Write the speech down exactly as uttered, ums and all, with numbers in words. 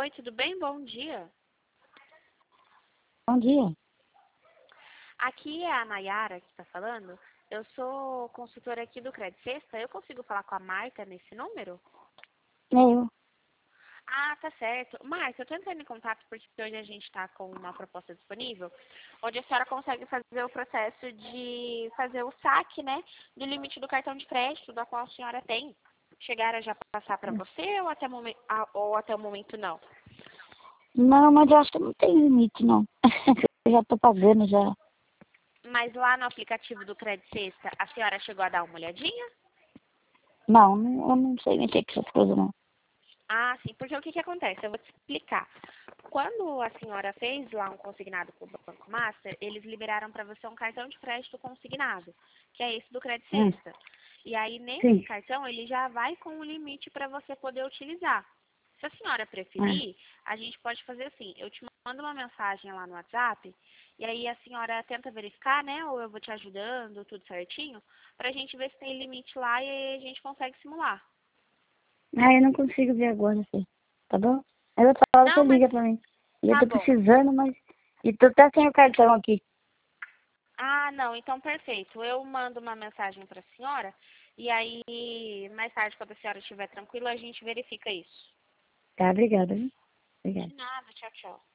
Oi, tudo bem? Bom dia. Bom dia. Aqui é a Nayara que está falando. Eu sou consultora aqui do Credit Sexta. Eu consigo falar com a Marta nesse número? Eu. Ah, tá certo. Marta, eu tô entrando em contato porque hoje a gente está com uma proposta disponível, onde a senhora consegue fazer o processo de fazer o saque, né, do limite do cartão de crédito da qual a senhora tem. Chegaram a já passar para você ou até, momen- ah, ou até o momento não? Não, mas eu acho que não tem limite, não. Eu já tô pagando já. Mas lá no aplicativo do Credit Sexta, a senhora chegou a dar uma olhadinha? Não, não- eu não sei mexer com essas coisas, não. Ah, sim, porque o que que acontece? Eu vou te explicar. Quando a senhora fez lá um consignado com o Banco Master, eles liberaram para você um cartão de crédito consignado, que é esse do Credit Hum, Sexta. E aí, nesse sim. cartão, ele já vai com o limite para você poder utilizar. Se a senhora Ah, preferir, a gente pode fazer assim, eu te mando uma mensagem lá no WhatsApp, e aí a senhora tenta verificar, né, ou eu vou te ajudando, tudo certinho, pra gente ver se tem limite lá e aí a gente consegue simular. ah, eu não consigo ver agora, filho. Tá bom? Aí outra hora você Não, mas liga pra mim. E eu tá tô bom. precisando, mas... E tô até sem o cartão aqui. Ah, não, então perfeito. Eu mando uma mensagem para a senhora e aí, mais tarde, quando a senhora estiver tranquila, a gente verifica isso. Tá, obrigada, viu? Obrigada. De nada, tchau, tchau.